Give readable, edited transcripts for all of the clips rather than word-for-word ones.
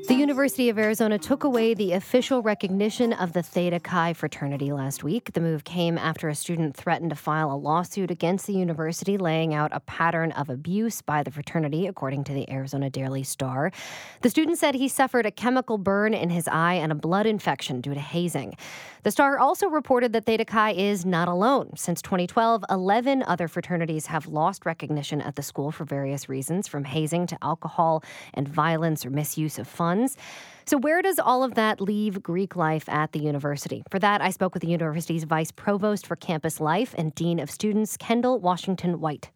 The University of Arizona took away the official recognition of the Theta Chi fraternity last week. The move came after a student threatened to file a lawsuit against the university, laying out a pattern of abuse by the fraternity, according to the Arizona Daily Star. The student said he suffered a chemical burn in his eye and a blood infection due to hazing. The Star also reported that Theta Chi is not alone. Since 2012, 11 other fraternities have lost recognition at the school for various reasons, from hazing to alcohol and violence or misuse of funds. So where does all of that leave Greek life at the university? For that, I spoke with the university's vice provost for campus life and dean of students, Kendall Washington White.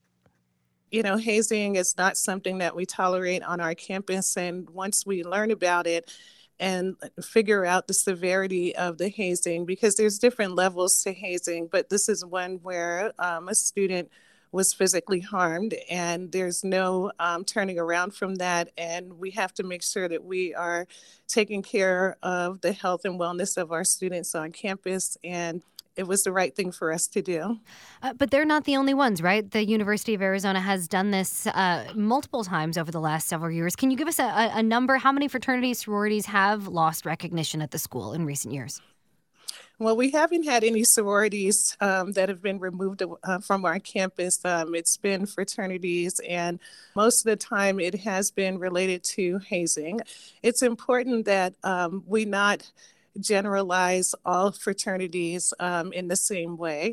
Hazing is not something that we tolerate on our campus. And once we learn about it and figure out the severity of the hazing, because there's different levels to hazing, but this is one where a student was physically harmed, and there's no turning around from that. And we have to make sure that we are taking care of the health and wellness of our students on campus. And it was the right thing for us to do. But they're not the only ones, right? The University of Arizona has done this multiple times over the last several years. Can you give us a number? How many fraternities, sororities have lost recognition at the school in recent years? Well, we haven't had any sororities that have been removed from our campus. It's been fraternities, and most of the time it has been related to hazing. It's important that we not generalize all fraternities in the same way.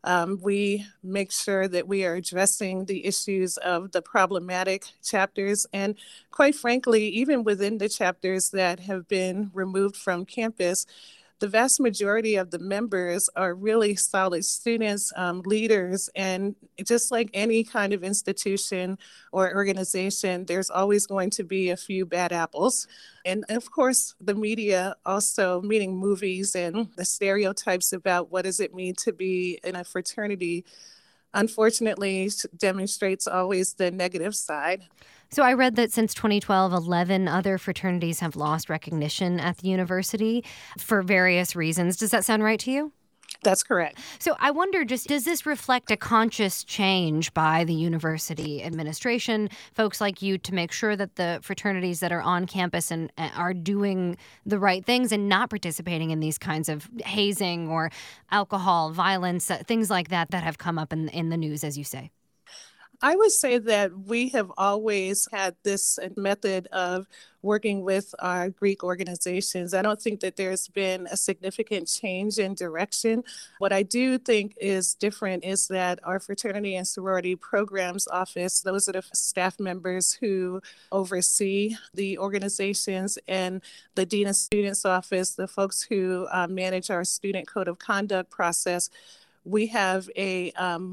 We make sure that we are addressing the issues of the problematic chapters. And quite frankly, even within the chapters that have been removed from campus, the vast majority of the members are really solid students, leaders, and just like any kind of institution or organization, there's always going to be a few bad apples. And of course, the media also, meaning movies and the stereotypes about what does it mean to be in a fraternity, unfortunately demonstrates always the negative side. So I read that since 2012, 11 other fraternities have lost recognition at the university for various reasons. Does that sound right to you? That's correct. So I wonder, does this reflect a conscious change by the university administration, folks like you, to make sure that the fraternities that are on campus and are doing the right things and not participating in these kinds of hazing or alcohol, violence, things like that have come up in the news, as you say? I would say that we have always had this method of working with our Greek organizations. I don't think that there's been a significant change in direction. What I do think is different is that our fraternity and sorority programs office, those are the staff members who oversee the organizations, and the dean of students office, the folks who manage our student code of conduct process. We have a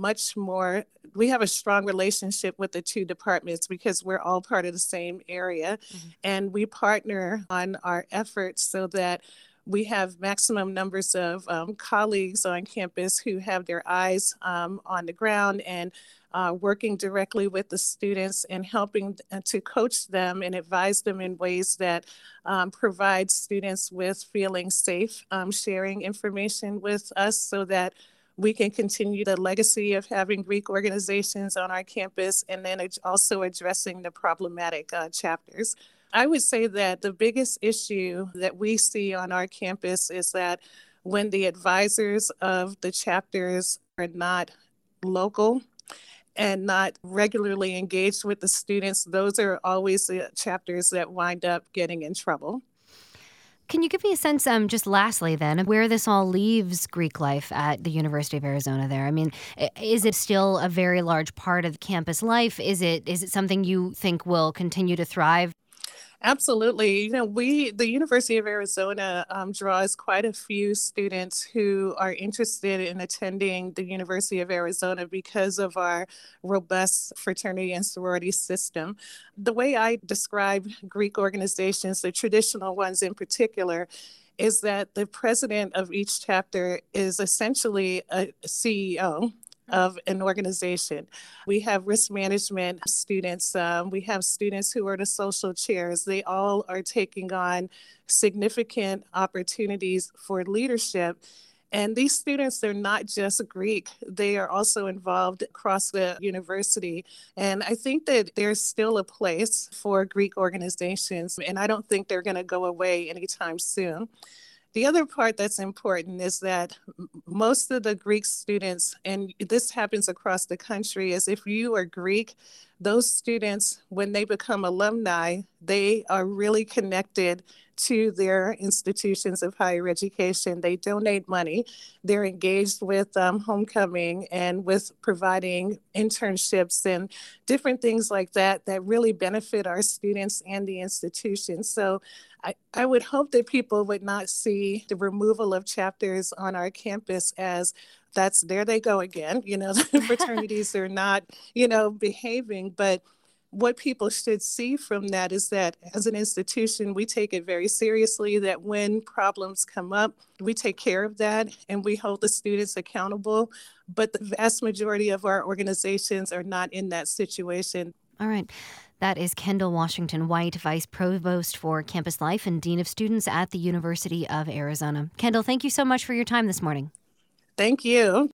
strong relationship with the two departments because we're all part of the same area. Mm-hmm. And we partner on our efforts so that we have maximum numbers of colleagues on campus who have their eyes on the ground and working directly with the students and helping to coach them and advise them in ways that provide students with feeling safe, sharing information with us so that we can continue the legacy of having Greek organizations on our campus, and then also addressing the problematic chapters. I would say that the biggest issue that we see on our campus is that when the advisors of the chapters are not local and not regularly engaged with the students, those are always the chapters that wind up getting in trouble. Can you give me a sense, just lastly then, of where this all leaves Greek life at the University of Arizona there? I mean, is it still a very large part of campus life? Is it something you think will continue to thrive? Absolutely. The University of Arizona draws quite a few students who are interested in attending the University of Arizona because of our robust fraternity and sorority system. The way I describe Greek organizations, the traditional ones in particular, is that the president of each chapter is essentially a CEO of an organization. We have risk management students. We have students who are the social chairs. They all are taking on significant opportunities for leadership. And these students, they're not just Greek, they are also involved across the university. And I think that there's still a place for Greek organizations, and I don't think they're going to go away anytime soon. The other part that's important is that most of the Greek students, and this happens across the country, is if you are Greek, those students, when they become alumni, they are really connected to their institutions of higher education. They donate money. They're engaged with homecoming and with providing internships and different things like that that really benefit our students and the institution. So I would hope that people would not see the removal of chapters on our campus as that's there they go again. The fraternities are not, behaving. But what people should see from that is that as an institution, we take it very seriously, that when problems come up, we take care of that and we hold the students accountable. But the vast majority of our organizations are not in that situation. All right. That is Kendall Washington White, Vice Provost for Campus Life and Dean of Students at the University of Arizona. Kendall, thank you so much for your time this morning. Thank you.